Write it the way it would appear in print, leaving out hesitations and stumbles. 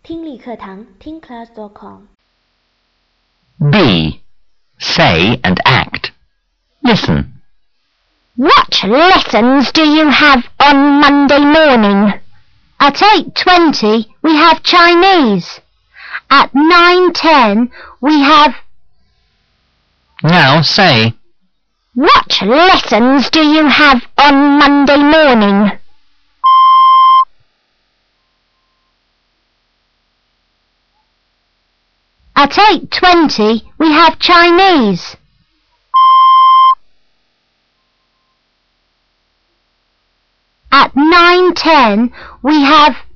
听力课堂听 class.com B. Say and act. Listen. What lessons do you have on Monday morning? At 8:20 we have Chinese. At 9:10 we have... Now say. What lessons do you have on Monday morning? At 8:20 we have Chinese. At 9:10 we have...